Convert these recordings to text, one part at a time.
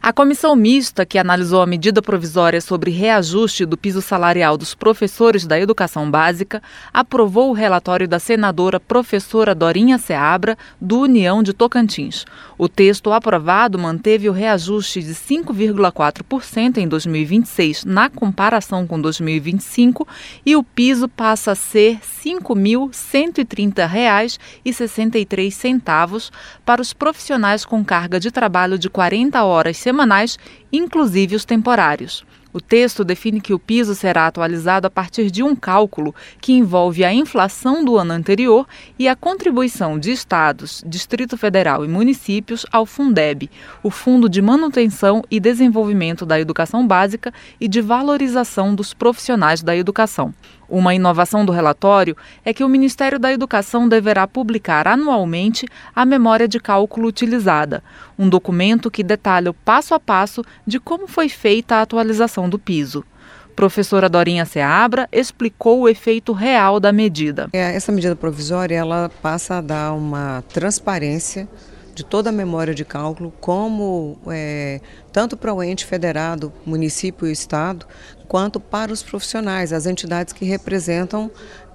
A comissão mista que analisou a medida provisória sobre reajuste do piso salarial dos professores da educação básica aprovou o relatório da senadora professora Dorinha Seabra, do União de Tocantins. O texto aprovado manteve o reajuste de 5,4% em 2026 na comparação com 2025 e o piso passa a ser R$ 5.130,63 para os profissionais com carga de trabalho de 40 horas semanais, inclusive os temporários. O texto define que o piso será atualizado a partir de um cálculo que envolve a inflação do ano anterior e a contribuição de estados, Distrito Federal e municípios ao Fundeb, o Fundo de Manutenção e Desenvolvimento da Educação Básica e de Valorização dos Profissionais da Educação. Uma inovação do relatório é que o Ministério da Educação deverá publicar anualmente a memória de cálculo utilizada, um documento que detalha o passo a passo de como foi feita a atualização do piso. Professora Dorinha Seabra explicou o efeito real da medida. Essa medida provisória ela passa a dar uma transparência de toda a memória de cálculo, como tanto para o ente federado, município e estado, quanto para os profissionais, as entidades que representam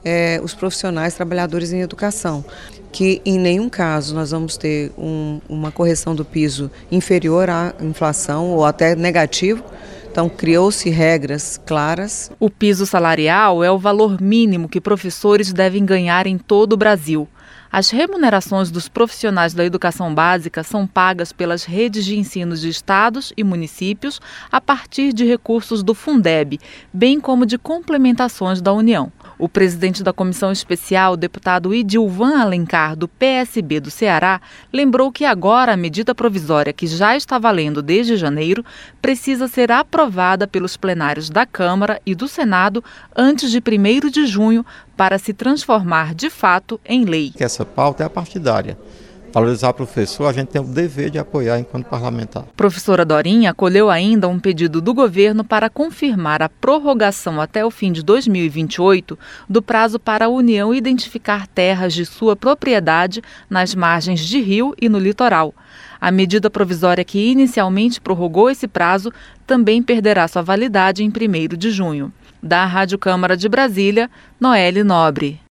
os profissionais trabalhadores em educação, que em nenhum caso nós vamos ter uma correção do piso inferior à inflação ou até negativo. Então, criou-se regras claras. O piso salarial é o valor mínimo que professores devem ganhar em todo o Brasil. As remunerações dos profissionais da educação básica são pagas pelas redes de ensino de estados e municípios a partir de recursos do Fundeb, bem como de complementações da União. O presidente da comissão especial, deputado Idilvan Alencar, do PSB do Ceará, lembrou que agora a medida provisória, que já está valendo desde janeiro, precisa ser aprovada pelos plenários da Câmara e do Senado antes de 1º de junho para se transformar de fato em lei. Essa pauta é a partidária. Valorizar o professor, a gente tem o dever de apoiar enquanto parlamentar. Professora Dorinha acolheu ainda um pedido do governo para confirmar a prorrogação até o fim de 2028 do prazo para a União identificar terras de sua propriedade nas margens de rio e no litoral. A medida provisória que inicialmente prorrogou esse prazo também perderá sua validade em 1º de junho. Da Rádio Câmara de Brasília, Noelle Nobre.